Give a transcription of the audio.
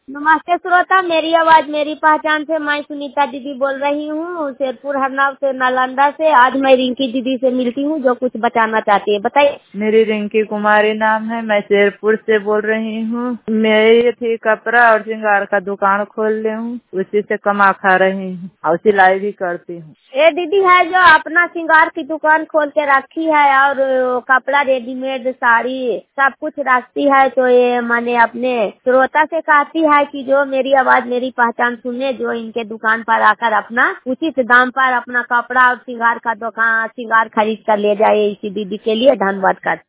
नमस्ते श्रोता, मेरी आवाज मेरी पहचान से मैं सुनीता दीदी बोल रही हूँ, शेरपुर हरनाव से, नालंदा से। आज मैं रिंकी दीदी से मिलती हूँ जो कुछ बताना चाहती है। बताइए। मेरी रिंकी कुमारी नाम है, मैं शेरपुर से बोल रही हूँ। मैं ये थी कपड़ा और श्रृंगार का दुकान खोल ले हूँ, उसी से कमा खा रही हूँ और सिलाई भी करती हूँ। ये दीदी है जो अपना श्रृंगार की दुकान खोल के रखी है और कपड़ा रेडीमेड साड़ी सब कुछ रखती है, तो ये मैंने अपने श्रोता से कहती है कि जो मेरी आवाज मेरी पहचान सुने, जो इनके दुकान पर आकर अपना उचित दाम पर अपना कपड़ा और श्रृंगार का दुकान श्रृंगार खरीद कर ले जाए। इसी दीदी के लिए धन्यवाद करती।